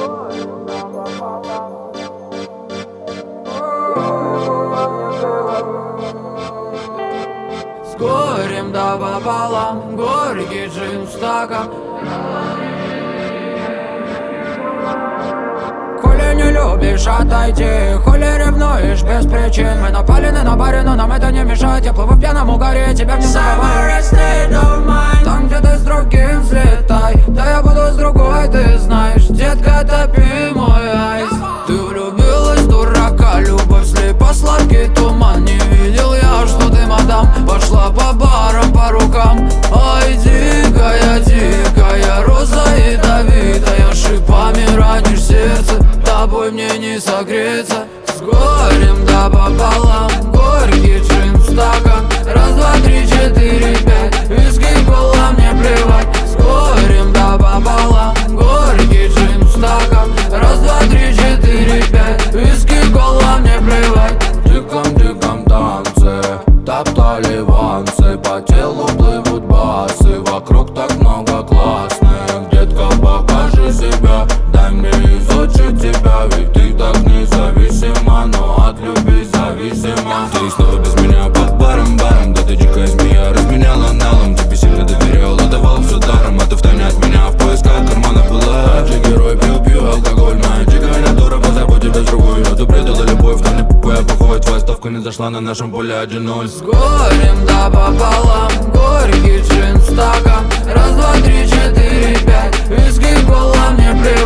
С горем да пополам, горький джин в стакан. Коли не любишь, отойди, коли ревнуешь без причин. Мы напалены на баре, но нам это не мешает. Я плыву в пьяном угаре, тебя в нем забываю. Там, где ты с другим, взлетай. Да я буду с другой, ты знаешь. Детка, топи мой айс. Ты влюбилась, дурака, любовь слепа, сладкий туман. Не видел я, что ты, мадам, пошла по барам, по рукам. Ай, дикая роза ядовитая, шипами ранишь сердце, тобой мне не согреться. С горем да пополам, горький джин в стакан. Раз, два, три, четыре, пять, виски, кола, мне плевать. С горем да пополам, горький джин в стакан. Раз, два, три, четыре, пять, виски, кола, мне плевать. В диком танце топтали вансы, по телу плывут басы, вокруг так много классных. Детка, покажи себя, дай мне изучить тебя, ведь ты так независима, но от любви зависима. Ты снова без меня под баром, да ты дикая змея, разменяла налом. Тебе сильно доверял, отдавал все даром, а ты втайне от меня в поисках кармана была. Ты герой, пью алкоголь, моя дикая натура, позабудь тебя с другой. Но ты предала любовь, но не попоя походит, твоя ставка не зашла на нашем поле 1-0. С горем да пополам, горький джин в стакан. Раз, два, три, четыре, пять, виски, кола, мне плевать.